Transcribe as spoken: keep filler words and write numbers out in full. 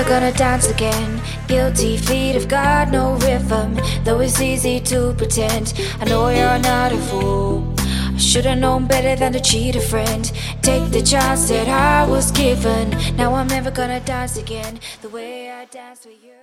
never gonna dance again. Guilty feet have got no rhythm, though it's easy to pretend. I know you're not a fool. I should've known better than to cheat a friend. Take the chance that I was given. Now I'm never gonna dance again the way I danced with you.